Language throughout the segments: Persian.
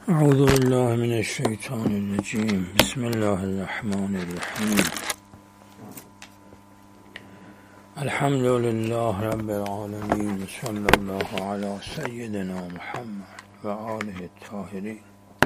اعوذ بالله من الشیطان الرجیم. بسم الله الرحمن الرحیم. الحمد لله رب العالمین. صلی الله علی سیدنا محمد و آله الطاهرین.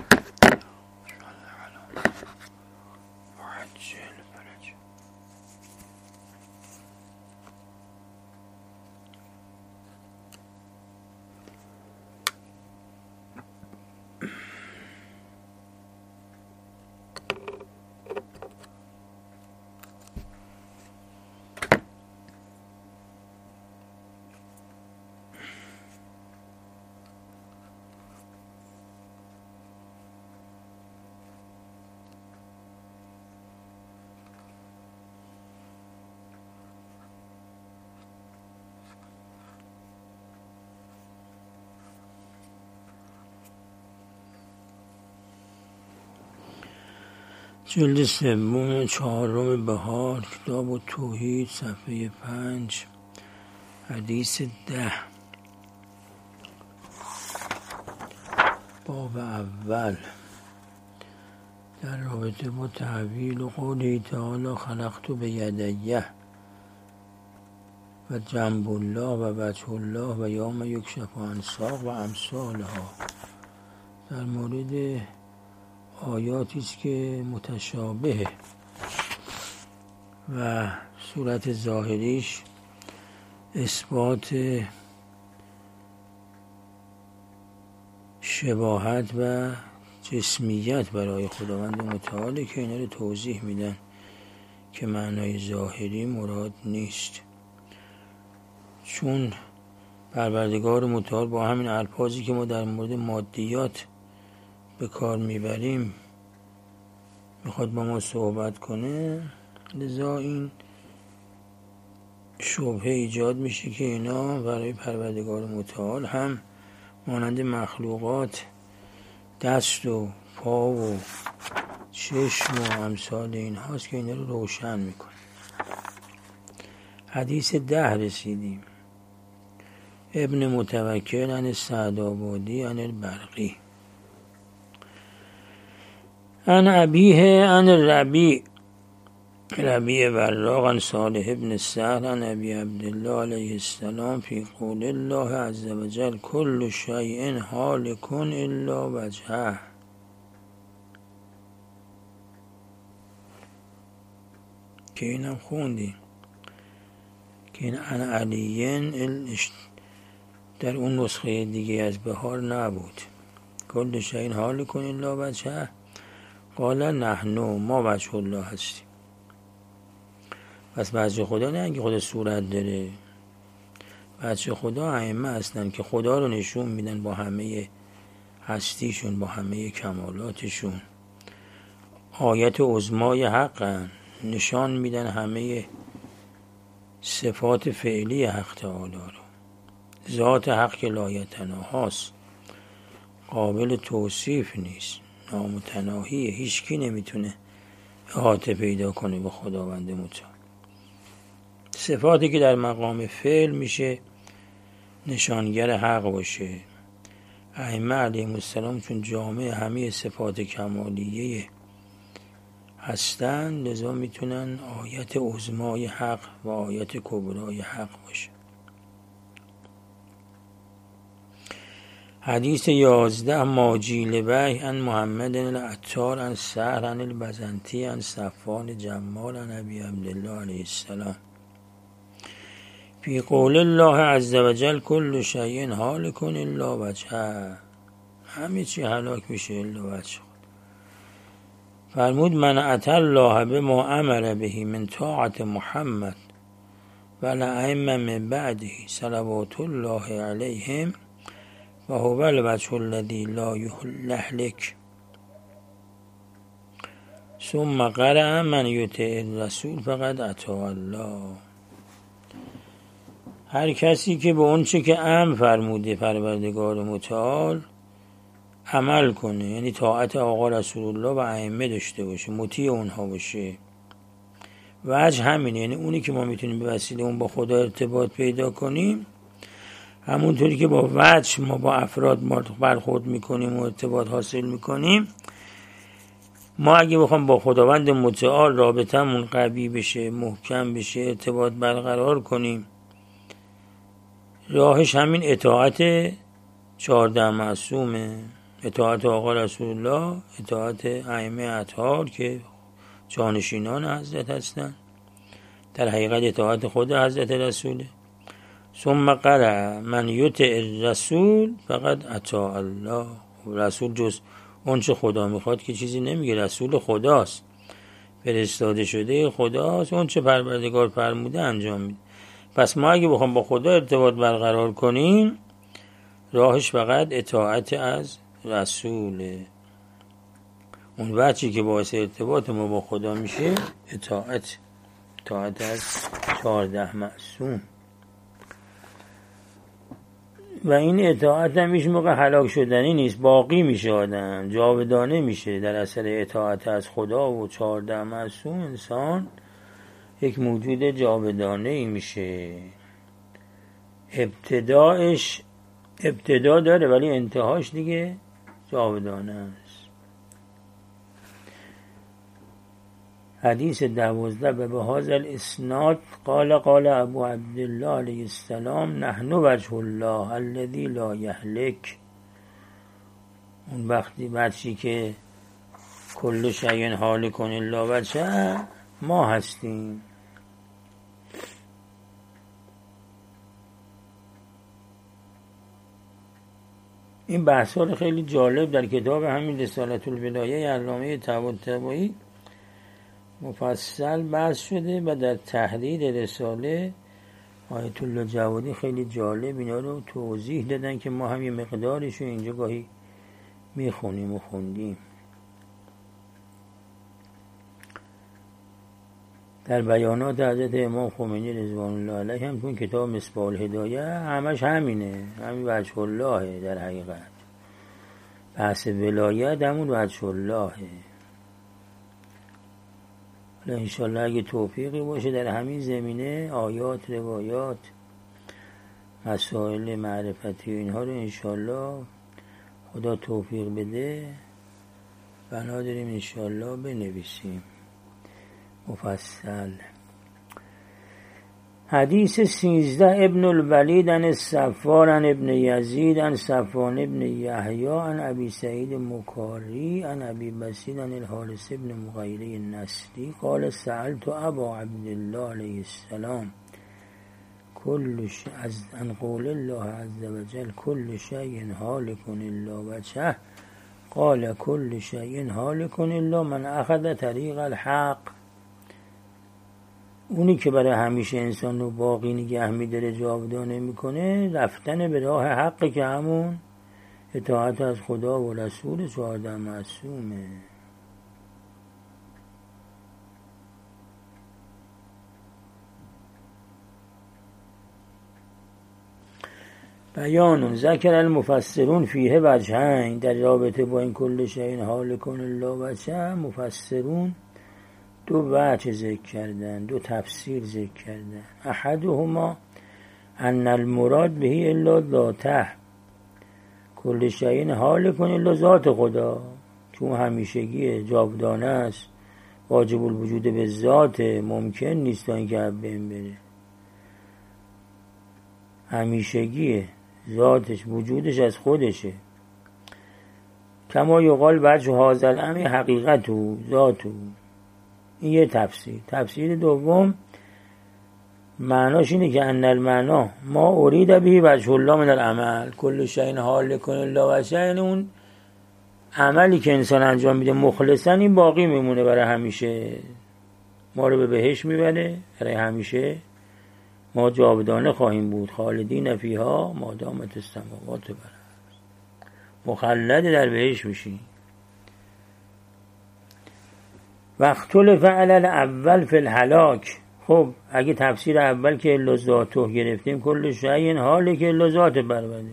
جلد سوم چهارم بهار، کتاب التوحید، صفحه 5، حدیث 10. باب اول در رابطه با تحویل و قوله تعالی خلقت بیدیه و جنب الله و وجه الله و یوم یکشف عن ساق و امثالها. در مورد آیاتی است که متشابه و صورت ظاهریش اثبات شباهت و جسمیت برای خداوند متعال که اینا رو توضیح میدن که معنای ظاهری مراد نیست، چون پروردگار متعال با همین الفاظی که ما در مورد مادیات به کار میبریم میخواد با ما صحبت کنه. لذا این شبهه ایجاد میشه که اینا برای پروردگار متعال هم مانند مخلوقات دست و پا و چشم و امثال این هاست که اینا رو روشن میکنه. حدیث 10 رسیدیم. ابن متوکل عن سعدآبادی عن البرقی عن ابیه عن ربیع وراق عن صالح ابن سهل عن ابی عبدالله علیه السلام فی قول الله عز وجل کل شیء هالک الا وجهه. که اینم خوندیم که این عن علیین در اون نسخه دیگه از بهار نبود. کل شیء هالک الا وجهه قال نحن ما وجه الله هستیم. پس وجه خدا نه اینکه خدا صورت داره، وجه خدا ائمه هستن که خدا رو نشون میدن با همه هستیشون، با همه کمالاتشون. آیت عظمای حقن، نشان میدن همه صفات فعلی حق تعالی رو. ذات حق که لایتناهاست، قابل توصیف نیست، نامتناهیه، هیچ کی نمیتونه احاطه پیدا کنه به خداوند متعال. صفاتی که در مقام فعل میشه نشانگر حق باشه. ائمه علیهم السلام چون جامع همه صفات کمالیه هستن، لذا میتونن آیت عظمای حق و آیت کبرای حق باشه. حدیث 11 ماجیل بی عن محمد العطار عن سهل عن البزنتی عن صفوان جمال عن ابی عبدالله علیه السلام فی قول الله عز وجل کل شیء هالک الا وجهه. همه چی هلاک میشه الا وجه. فرمود من اتی الله بما امر به من طاعت محمد و الائمه من بعده صلوات الله علیهم و هو الوجه الذی لا یهلک. ثم قرأ من یطع الرسول فقد اطاع الله. هر کسی که به اون چه که امر فرموده پروردگار متعال عمل کنه، یعنی طاعت آقا رسول الله و ائمه داشته باشه، مطیع اونها باشه، وجه همینه، یعنی اونی که ما میتونیم به وسیله اون با خدا ارتباط پیدا کنیم، همونطوری که با وجه ما با افراد برخورد میکنیم و ارتباط حاصل میکنیم، ما اگه بخوام با خداوند متعال رابطمون قوی بشه، محکم بشه، ارتباط برقرار کنیم، راهش همین اطاعت 14 معصومه، اطاعت آقا رسول الله، اطاعت ائمه اطهار که جانشینان حضرت هستند، در حقیقت اطاعت خود حضرت رسوله. ثم قرأ من یطع الرسول فقد اطاع الله. رسول جز اون چه خدا میخواد که چیزی نمیگه، رسول خداست، فرستاده شده خداست، اون چه پروردگار فرموده انجام میده. پس ما اگه بخوام با خدا ارتباط برقرار کنیم، راهش فقط اطاعت از رسوله. اون وجهی که باعث ارتباط ما با خدا میشه اطاعت از 14 معصوم. و این اطاعت هم هیچ موقع هلاک شدنی نیست، باقی میشه، آدم جاودانه میشه. در اثر اطاعت از خدا و 14 معصوم انسان یک موجود جاودانه ای میشه. ابتدا داره ولی انتهاش دیگه جاودانه است. حدیث 12 به هذا الاسناد قال ابو عبدالله علیه السلام نحن وجه الله الذی لا یهلک. اون وقتی که کل شیء هالک الا وجهه ما هستیم. این بحث‌ها خیلی جالب در کتاب همین رسالت الولایه علامه طباطبایی مفصل بحث شده و در تحریر رساله آیت الله جوادی خیلی جالب اینا رو توضیح دادن که ما هم یه مقدارش رو اینجا گاهی میخونیم و خوندیم. در بیانات حضرت امام خمینی رضوان الله علیه هم تو کتاب مصباح الهدایه همش همینه، همین وجه الله در حقیقت. بحث ولایت همون وجه الله. حالا انشالله اگه توفیقی باشه در همین زمینه آیات، روایات، مسائل معرفتی و اینها رو انشالله خدا توفیق بده بنا داریم انشالله بنویسیم مفصل. حدیث 13 ابن الولید عن الصفار عن ابن یزید عن صفوان ابن یحیی عن ابی سعید مکاری عن ابی بصیر عن الحارث ابن مغیره النصری قال سألت ابا عبدالله علیه السلام عن قول الله عز وجل كل شيء هالك الا وجهه قال كل شيء هالك الا من اخذ طریق الحق. اونی که برای همیشه انسان رو باقی نگه می‌داره، جاودانه میکنه، رفتن به راه حق که همون اطاعت از خدا و رسول 14 معصومه. بیان ذکر المفسرون فیه وجهین. در رابطه با این کل شیء هالک الا وجهه مفسرون دو وجه ذکر کردن، دو تفسیر ذکر کردن. احدهما ان المراد به الا ذاته، کل شیء هالک الا ذات خدا که اون همیشگیه، جاودانه است، واجب الوجود به ذات، ممکن نیست تا اینکه از بین بره، همیشگیه، ذاتش وجودش از خودشه. کما یقال وجه هذا الامر حقیقته ذاته. این یه تفسیر. تفسیر دوم معناش اینه که ان المعنا ما ارید به وجه الله من العمل کل شیء هالک الا وجهه، یعنی اون عملی که انسان انجام میده مخلصا این باقی میمونه برای همیشه، ما رو به بهشت میبره، برای همیشه ما جاودانه خواهیم بود، خالدین فیها ما دامت السماوات والارض، مخلد در بهشت میشیم. واختلف علی الاول فی الهلاک. خب اگه تفسیر اول که الا ذاته گرفتیم کل شیء هالک الا ذات پروردگار،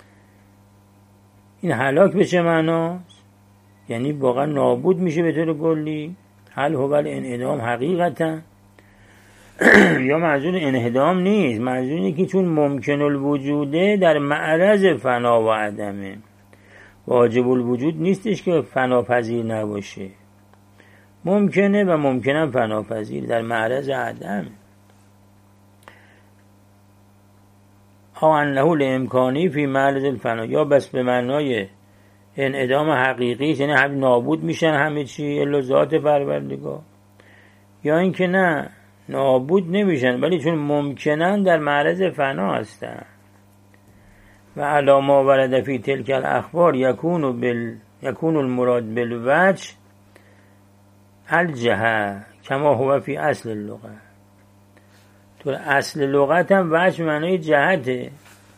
این هلاک به چه معناست؟ یعنی واقعا نابود میشه به طور کلی. هل هو الانعدام حقیقتا یا منظور انهدام نیست، منظور اینه که چون ممکن الوجوده در معرض فنا و عدمه، واجب الوجود نیستش که فناپذیر نباشه، ممکنه و ممکنه فناپذیر، در معرض عدم. او انه لامکانی فی معرض الفنا، یا بس به معنای انعدام حقیقی، یعنی هم نابود میشن همه چی الا ذات پروردگار، یا اینکه نه نابود نمیشن ولی چون ممکنن در معرض فنا هستن. و علی ما ورد فی تلک الاخبار یکون المراد بالوجه الجهه کما هو فی اصل اللغه. تو اصل لغت هم وجه معنای جهته،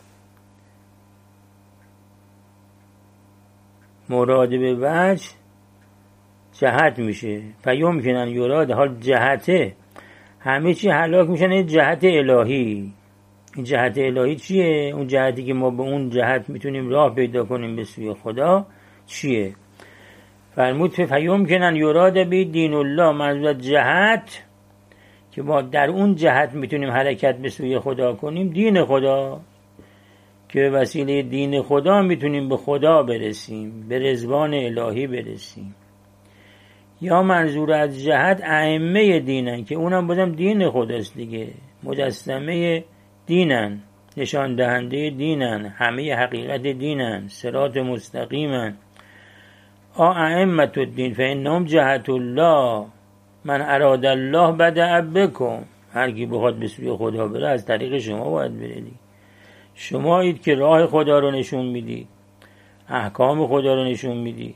مراد به وجه جهت میشه. فیمکنن یراد، حال جهته همه چی هلاک میشن، این جهت الهی. این جهت الهی چیه؟ اون جهتی که ما به اون جهت میتونیم راه پیدا کنیم به سوی خدا چیه؟ فرمود فیمکنن یراد به دین الله، منظور جهت که ما در اون جهت میتونیم حرکت به سوی خدا کنیم دین خدا، که به وسیله دین خدا میتونیم به خدا برسیم، به رضوان الهی برسیم. یا منظور از جهت ائمه دینن که اونم بازم دین خداست دیگه، مجسمه دینن، نشان دهنده دینن، همه حقیقت دینن، صراط مستقیمن. ائمه الدین فانهم جهت الله من اراد الله بدأ بکم، هر کی بخواد به سوی خدا بره از طریق شما باید بره. شما اید که راه خدا رو نشون میدید، احکام خدا رو نشون میدید.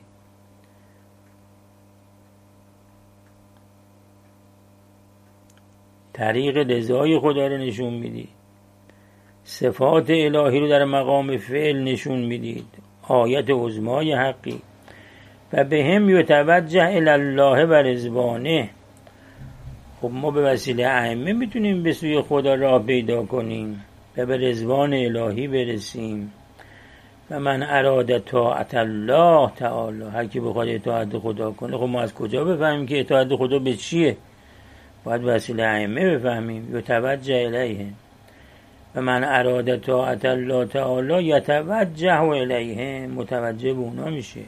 طریق رضای خدا رو نشون میدید، صفات الهی رو در مقام فعل نشون میدید، آیت عظمای حقی. و به هم یتوجه الی الله و رضوانه. خب ما به وسیله ائمه میتونیم به سوی خدا راه پیدا کنیم و به رضوان الهی برسیم. و من اراد طاعت الله تعالی، هر کی بخواد اطاعت خدا کنه. خب ما از کجا بفهمیم که اطاعت خدا به چیه؟ باید وسیله ائمه بفهمیم. یتوجه الیه. و من اراد طاعت الله تعالی یتوجه الیه، متوجه به اونا میشه.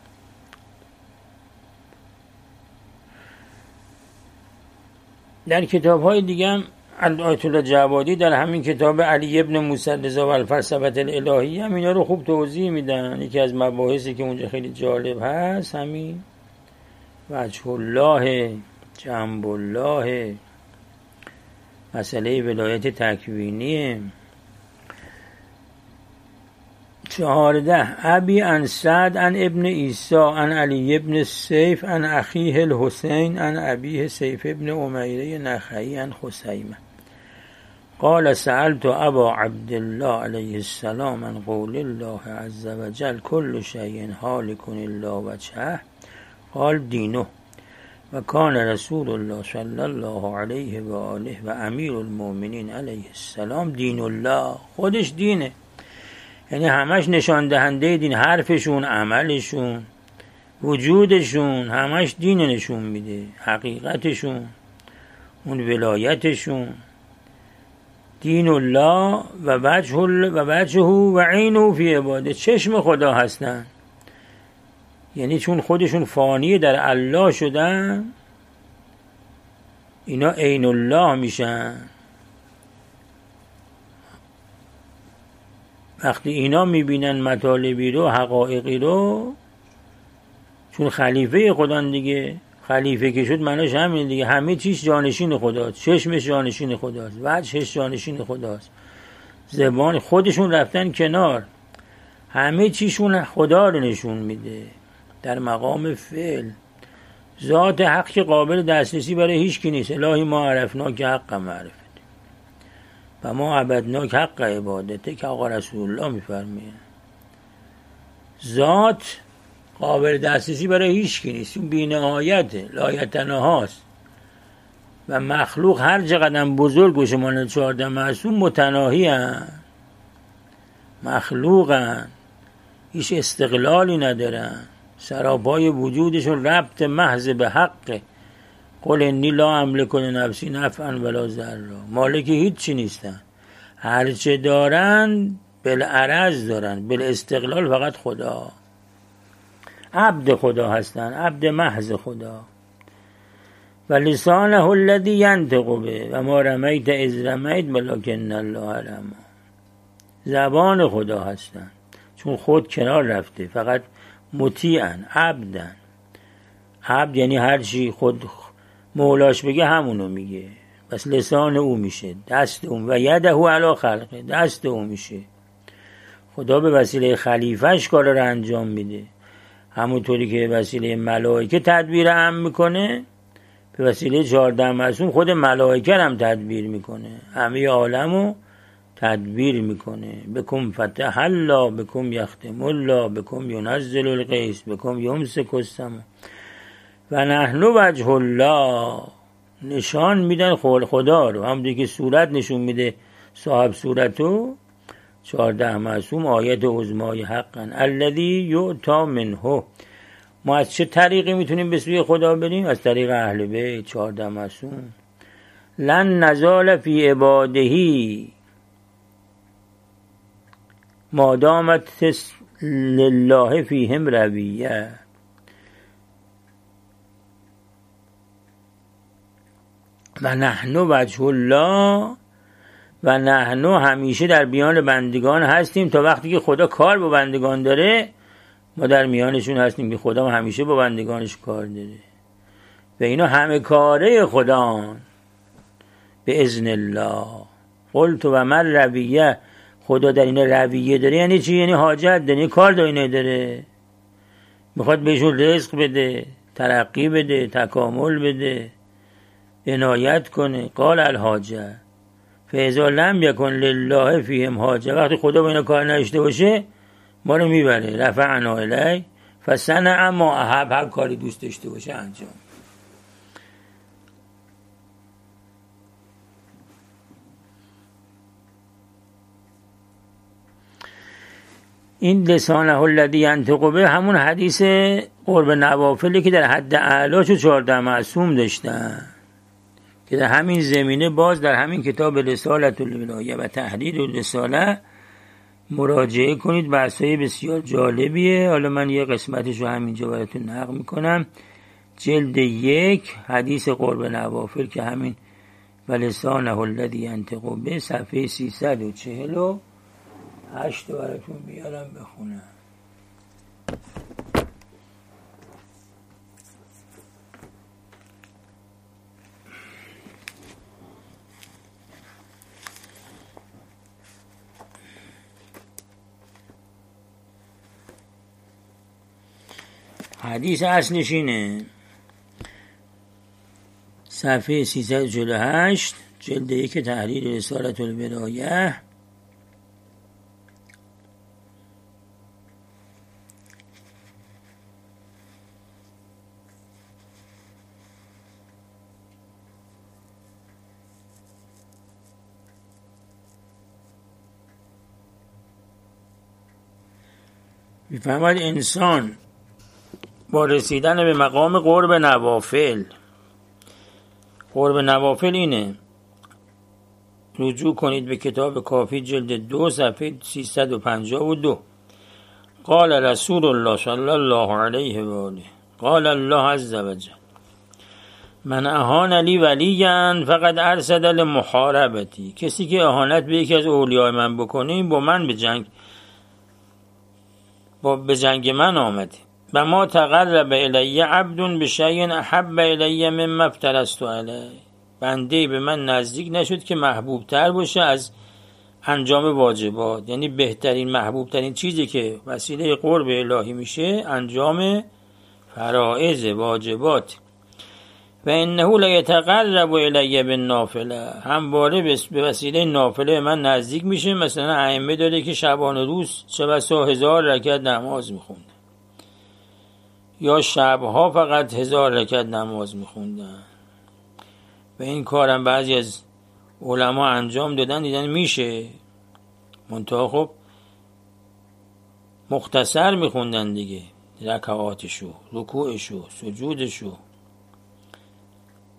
در کتاب های دیگه هم آیت الله جوادی در همین کتاب علی ابن موسی رضا و الفلسفه الالهیه هم اینا رو خوب توضیح میدن. یکی از مباحثی که اونجا خیلی جالب هست همین وجه الله، جنب الله، مسئله ولایت تکوینیه. 14 ابی عن سعد عن ابن عیسی عن علی ابن سیف عن اخیه الحسین عن ابیه سیف ابن امیره نخعی عن خسیمه قال سألت ابا عبدالله علیه السلام عن قول الله عز وجل كل شيء هالك الا وجهه قال دینه و کان رسول الله صلی الله علیه و آله و امیر المؤمنین علیه السلام دین الله، خودش دینه، یعنی همش نشان دهنده دین، حرفشون، عملشون، وجودشون، همش دین نشون میده، حقیقتشون، اون ولایتشون. دین الله و وجهه و عینه فی عباده، چشم خدا هستن، یعنی چون خودشون فانی در الله شدن اینا عین الله میشن. وقتی اینا میبینن مطالبی رو، حقایقی رو، چون خلیفه خدا دیگه، خلیفه که شد معناش همین دیگه، همه چیز جانشین خداست، چشمش جانشین خداست، وجهش جانشین خداست، زبان خودشون رفتن کنار، همه چیشون خدا رو نشون میده در مقام فعل. ذات حق که قابل دسترسی برای هیچ کی نیست. الهی ما عرفناک حق معرفت و ما عبدناک حق عبادته که آقا رسول الله میفرمایه. ذات قابل دسترسی برای هیچ کی نیست، اون بی‌نهایته، لایتناهاست. و مخلوق هر چقدر بزرگ باشه، مانند 14 معصوم متناهی هستند، مخلوقن، هیچ استقلالی ندارن، سراپای وجودشون ربط محض به حق قل انی لا املک لنفسی نفعا ولا ضرا، مالک هیچ چی نیستن، هرچه دارن بالعرض دارن، بالاستقلال فقط خدا. عبد خدا هستن، عبد محض خدا. و لسانه الذی ینطق به و ما رمیت اذ رمیت ولکن الله رمی. زبان خدا هستن چون خود کنار رفته، فقط مطیعن، عبدن. عبد یعنی هر چی خود مولاش بگه همونو میگه، بس لسان او میشه، دست اون. و یده علی خلقه، دست او میشه. خدا به وسیله خلیفهش کار رو انجام میده، همونطوری که به وسیله ملائکه تدبیر امر میکنه، به وسیله 14 معصوم خود ملائکه هم تدبیر میکنه، همه عالمو تدبیر میکنه. بکم فتح الله، بکم یختم الله، بکم ینزل الغیث، بکم یمسک السما. و نحن وجه الله، نشان میدن خدا رو، همونطوری که صورت نشون میده صاحب صورتو. 14 معصوم آیت عظمای حقا الذی یؤتی منه. ما از چه طریقی میتونیم به سوی خدا بریم؟ از طریق اهل بیت 14 معصوم. لن نزال فی عبادهی ما دامت لله فیهم رویه. و نحن وجه الله، و نحن همیشه در میان بندگان هستیم. تا وقتی که خدا کار با بندگان داره ما در میانشون هستیم، که خدا همیشه با بندگانش کار داره و اینا همه کاره خدان به اذن الله. قلت و من رویه، خدا در این رویه داره یعنی چی؟ یعنی حاجت داره، کار داره، داره میخواد بهشون رزق بده، ترقی بده، تکامل بده، عنایت کنه. قال الحاجه فاذا لم یکن لله فیهم حاجه، وقتی خدا با اینا کار نداشته باشه ما رو میبره. رفعنا الیه فصنع ما احب، هر کاری دوست داشته باشه انجام. این لسانه الذی ینطق به همون حدیث قرب نوافلی که در حد اعلاش 14 معصوم داشتن، که در همین زمینه باز در همین کتاب رسالة الولایه و تحریر الرساله مراجعه کنید. بحثای بسیار جالبیه. حالا من یه قسمتش رو همینجا براتون نقل میکنم. جلد 1 حدیث قرب نوافل که همین و لسانه الذی ینطق به، صفحه 348 براتون بیارم بخونم. حدیث اصلش اینه، صفحه 348 جلد 1 تحریر رسالة الولایه. میفرماید انسان با رسیدن به مقام قرب نوافل، قرب نوافل اینه، رجوع کنید به کتاب کافی جلد 2 صفحه 352. قال رسول الله صلی الله علیه و آله قال الله عز وجل من اهان لی ولیا فقد ارشد لمحاربتی. کسی که اهانت به یکی از اولیاء من بکنه با من به جنگ من آمده. و ما تقرب الی عبد بشیء احب الی مما افترضت علیه. بنده به من نزدیک نشد که محبوب تر باشه از انجام واجبات، یعنی بهترین محبوب ترین چیزی که وسیله قرب الهی میشه انجام فرائض واجبات. و انه لیتقرب الی بالنافله، همواره به وسیله نافله من نزدیک میشه. مثلا ائمه داره که شبانه روز چه بسا 1000 رکعت نماز میخوند، یا شبها فقط 1000 رکعت نماز میخوندن. و این کارم بعضی از علما انجام دادن، دیدن میشه، منتها خب مختصر میخوندن دیگه، رکعاتشو، رکوعشو، سجودشو.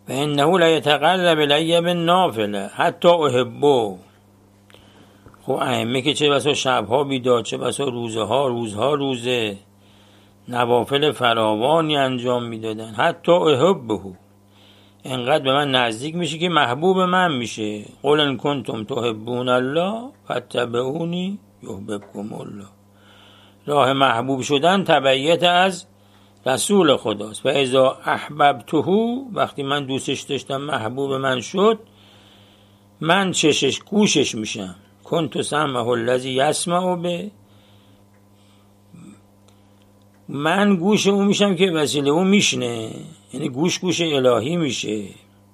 و انه لا یتقرب الی بالنافله حتی احبه. خب ائمه که چه بسا شبها بیدار، چه بسا روزها روزه نوافل فراوانی انجام میدادن. حتی احبه، انقدر به من نزدیک میشه که محبوب من میشه. قل ان کنتم تحبون الله فاتبعونی یحببکم الله. راه محبوب شدن تبعیت از رسول خداست. و اذا احببته، وقتی من دوستش داشتم محبوب من شد، من چشش گوشش میشم. کنت سمعه الذی یسمع به، من گوش اون میشم که وسیله اون میشنه. یعنی گوش الهی میشه،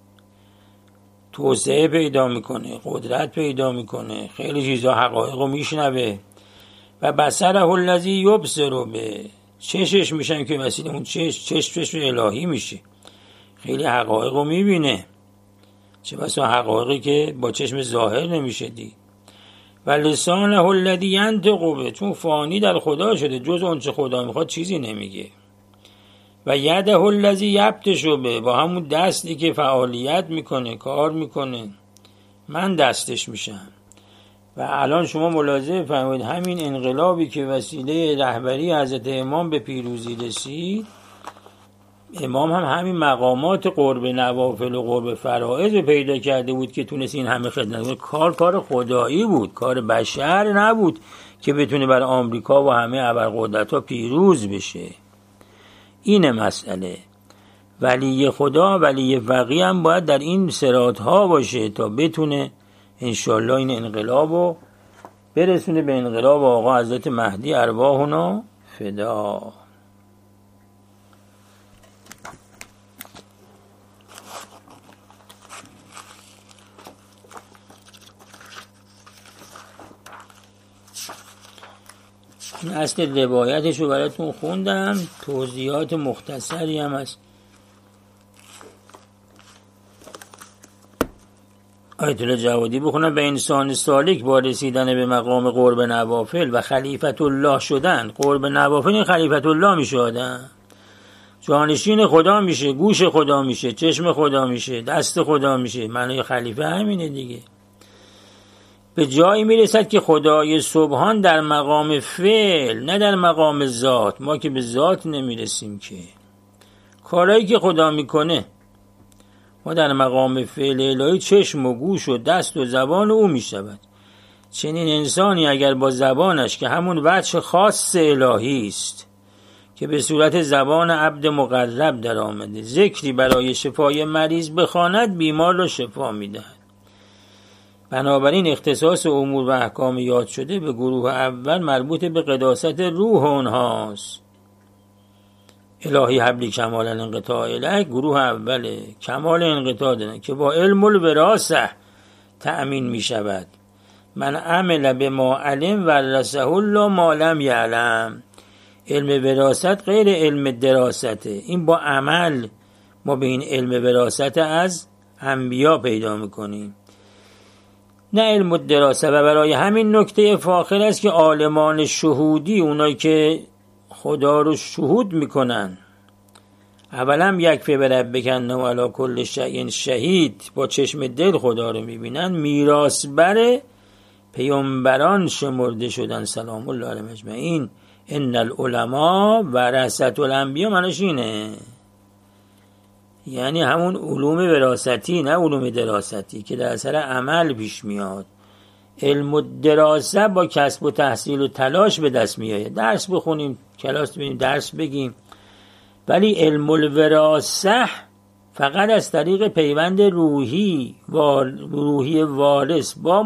توسعه پیدا میکنه، قدرت پیدا میکنه، خیلی چیزا حقایق رو میشنوه. و بصره الذی یبصر به، چشش میشم که وسیله اون چشم الهی میشه، خیلی حقایق رو میبینه، چه بسا حقایقی که با چشم ظاهر نمیشه دید. و لسانه الذی ینطق به، چون فانی در خدا شده، جز اون چه خدا میخواد چیزی نمیگه. و یده الذی یبطش به، با همون دستی که فعالیت میکنه، کار میکنه، من دستش میشم. و الان شما ملاحظه فرمایید همین انقلابی که وسیله رهبری حضرت امام به پیروزی رسید، امام هم همین مقامات قرب نوافل و قرب فرائض پیدا کرده بود که تونست این همه خدمت. کار خدایی بود، کار بشر نبود که بتونه بر آمریکا و همه ابرقدرت‌ها پیروز بشه. این مسئله. ولی خدا، ولی فقیه هم باید در این صراط‌ها باشه تا بتونه انشالله این انقلابو برسونه به انقلاب آقا حضرت مهدی ارواحنا فدا. این اصل روایتش رو براتون خوندم، توضیحات مختصری هم هست. آیت الله جوادی بخونم. به انسان سالک با رسیدن به مقام قرب نوافل و خلیفت الله شدن، قرب نوافل این خلیفت الله میشه، آدم جانشین خدا میشه، گوش خدا میشه، چشم خدا میشه، دست خدا میشه. معنی خلیفه همینه دیگه. به جایی میرسد که خدای سبحان در مقام فعل، نه در مقام ذات. ما که به ذات نمیرسیم که، کارهایی که خدا میکنه ما در مقام فعل الهی چشم و گوش و دست و زبان او میشود. چنین انسانی اگر با زبانش که همون وجه خاص الهی است که به صورت زبان عبد مقرب در آمده، ذکری برای شفای مریض بخواند، بیمار را شفا میدهد. بنابراین اختصاص امور و احکام یاد شده به گروه اول مربوط به قداست روح اونهاست. الهی حبلی کمال انقطاع الیک، گروه اوله، کمال انقطاع دادن که با علم الوراثه تأمین می شود. من عمل به ما علم ورثه الله ما لم یعلم. علم وراثت غیر علم دراسته. این با عمل ما به این علم وراثت از انبیا پیدا میکنیم، نه علم دراسته. و برای همین نکته فاخر است که عالمان شهودی، اونایی که خدا رو شهود میکنن، اولا یکفی بربک انه علی کل شیء شهید، با چشم دل خدا رو میبینن، میراث بر پیامبران شمرده شدن سلام الله علیهم اجمعین. ان العلماء ورثة الانبیاء، معنیش اینه، یعنی همون علوم وراثتی، نه علوم دراستی که در اثر عمل پیش میاد. علم الدراسه با کسب و تحصیل و تلاش به دست میاد. درس بخونیم، کلاس ببینیم، درس بگیم. ولی علم الوراثه فقط از طریق پیوند روحی وارث با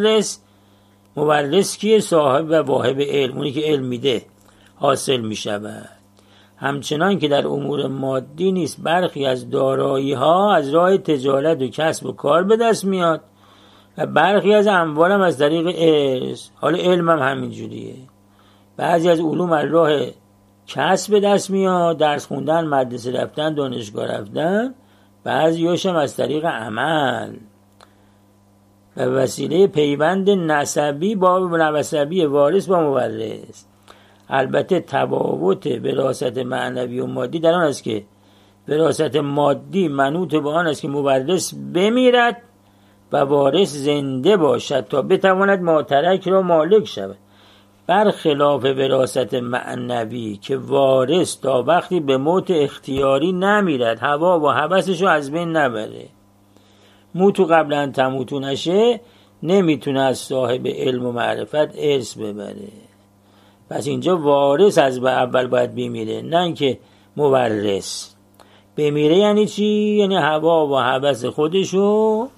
مورث که صاحب و واهب علم، اونی که علم میده، حاصل میشود. همچنان که در امور مادی نیست، برخی از دارایی ها از راه تجارت و کسب و کار به دست میاد و برخی از اموال هم از طریق ارث. حالا علم هم همینجوریه، بعضی از علوم از راه کسب به دست میاد، درس خوندن، مدرسه رفتن، دانشگاه رفتن، بعضی هاشم از طریق عمل و وسیله پیوند نسبی وارث با مورث. البته تفاوت وراثت معنوی و مادی در آن است که وراثت مادی منوط به آن است که مورث بمیرد و وارث زنده باشد تا بتواند ماترک را مالک شود، برخلاف وراثت معنوی که وارث تا وقتی به موت اختیاری نمیرد هوا و هوسش رو از بین نبره. موتو قبل ان تموتو نشه، نمیتونه از صاحب علم و معرفت ارث ببره. پس اینجا وارث از اول باید بمیره، نه اینکه مورث. بمیره یعنی چی؟ یعنی هوا و هوس خودشو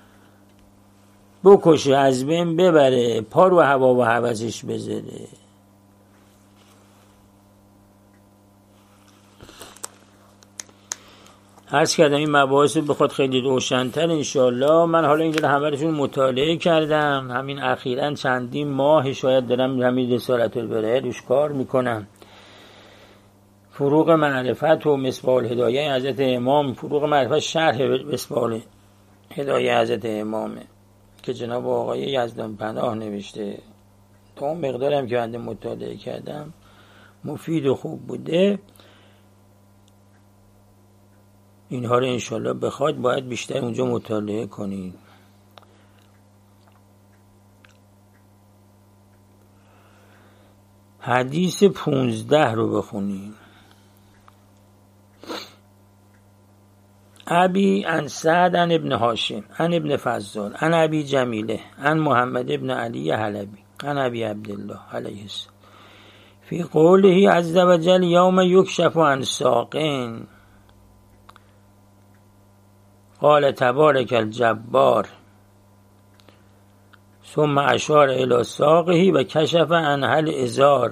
بکشه، از بین ببره، پا رو هوا و هوسش بذاره. عرض کردم این مباحث بخواد خیلی روشن‌تر انشالله. من حالا اینجا همه‌شون مطالعه کردم، همین اخیراً چندین ماه شاید دارم همین رسالت البراءه روش کار میکنم. فروغ معرفت و مصباح الهدایه حضرت امام، فروغ معرفت شرح مصباح الهدایه حضرت امامه که جناب آقای یزدان پناه نوشته. تا اون مقدارم که بنده مطالعه کردم مفید و خوب بوده. اینها رو انشالله بخواید باید بیشتر اونجا مطالعه کنید. حدیث 15 رو بخونید. ابی عن سعد عن ابن هاشم عن ابن فضال عن ابی جمیله عن محمد ابن علی حلبی عن ابی عبدالله علیه السلام فی قوله عز وجل یوم یکشف عن ساقین قال تبارک الجبار ثم اشار الی ساقه و کشف عنه الازار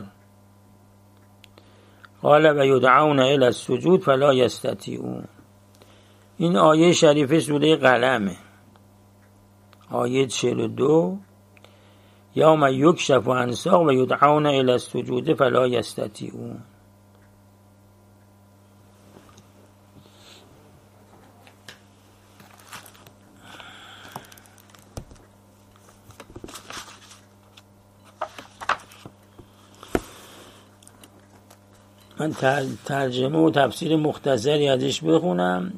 قال و یدعون الی السجود فلا یستطیعون. این آیه شریفه سوره قلمه، آیه 42. یوم یکشف عن ساق و یدعون الی السجود فلا یستطیعون. من ترجمه و تفسیر مختصری ازش بخونم.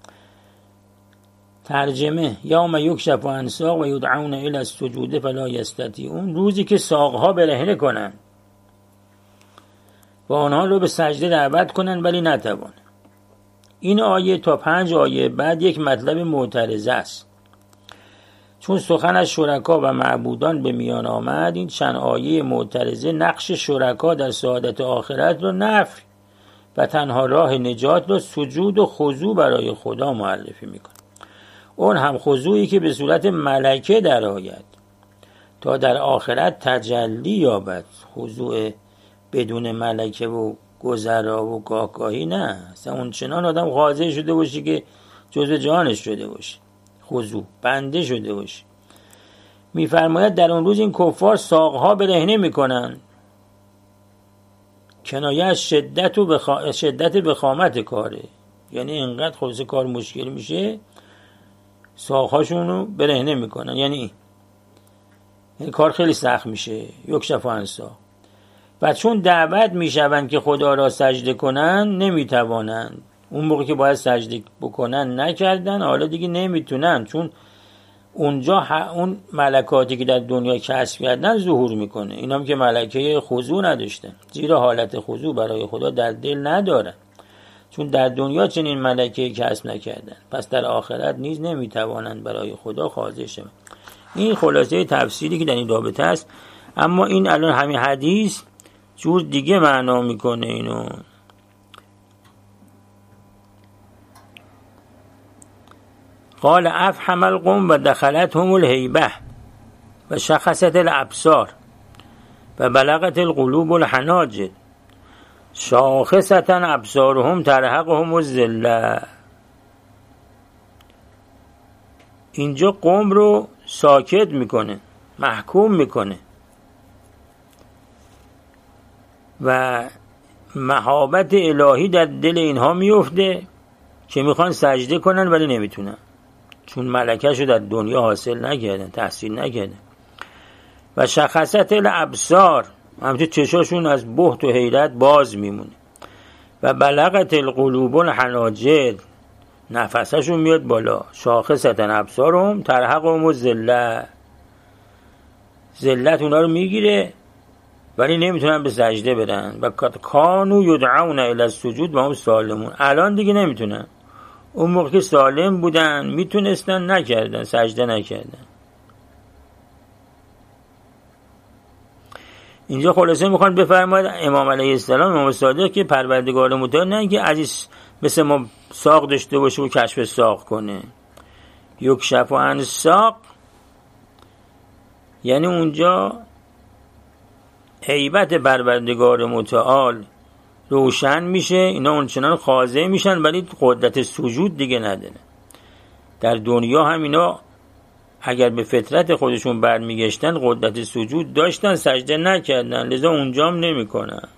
ترجمه: یوم یکشف عن ساق و یدعون الی السجود فلا یستطیعون. روزی که ساقها برهنه کنن و آنها رو به سجده دعوت کنن ولی نتوانن. این آیه تا 5 آیه بعد یک مطلب معترضه است. چون سخن از شرکا و معبودان به میان آمد، این چند آیه معترضه نقش شرکا در سعادت آخرت رو نفی و تنها راه نجات رو سجود و خضوع برای خدا معرفی میکنه. اون هم خضوعی که به صورت ملکه در آید تا در آخرت تجلی یابد. خضوع بدون ملکه و گذرا و گاهگاهی نه، اصلا اون چنان آدم خاضع شده باشه که جزء جانش شده باشه، خضوع بنده شده باشه. میفرماید در اون روز این کفار ساقها برهنه میکنن، کنایه از شدت بخامت کاره، یعنی اینقدر خلاصه کار مشکل میشه ساقهاشون رو برهنه میکنن، یعنی کار خیلی سخت میشه. یکشف عن ساق. و چون دعوت میشوند که خدا را سجده کنن نمیتوانند. اون موقع که باید سجده بکنن نکردن، حالا دیگه نمیتونن، چون اونجا اون ملکاتی که در دنیا کسب کردن ظهور میکنه. اینا هم که ملکه خضوع نداشتن، زیرا حالت خضوع برای خدا در دل ندارن، چون در دنیا چنین ملکه کسب نکردن، پس در آخرت نیز نمیتوانند برای خدا خاضع شوند. این خلاصه تفسیری که در این رابطه است. اما این الان همین حدیث جور دیگه معنا میکنه اینو. قال افهم القوم و دخلتهم الهیبه و شخصت الابصار و بلغت القلوب الحناجر شاخصتا ابصارهم ترهقهم الذله. اینجا قوم رو ساکت میکنه، محکوم میکنه و محابت الهی در دل اینها میفته که میخوان سجده کنن ولی نمیتونن، چون ملکه‌شو در دنیا حاصل نکردن، تحصیل نکردن. و شخصت الابصار، همچنین چشاشون از بهت و حیرت باز میمونه. و بلغت القلوب الحناجر، نفسشون میاد بالا، شاخصتن ابصارهم ترهقهم الذلة، ذلت اونا رو میگیره ولی نمیتونن به سجده برن. و کانوا یدعون الی السجود و هم سالمون، الان دیگه نمیتونن. اون موقع که سالم بودن میتونستن، نکردن، سجده نکردن. اینجا خلاصه میخوان بفرماید امام علیه السلام، امام صادق، که پروردگار متعال نه که عزیز مثل ما ساق داشته باشه و کشف ساق کنه. یکشف عن الساق یعنی اونجا هیبت پروردگار متعال روشن میشه، اینا اونچنان خاضع میشن ولی قدرت سجود دیگه نداره. در دنیا هم اینا اگر به فطرت خودشون برمیگشتن قدرت سجود داشتن، سجده نکردن، لذا اونجا هم نمی کنن.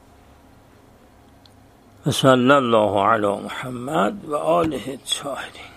صلی الله علی محمد و آله الطاهرین.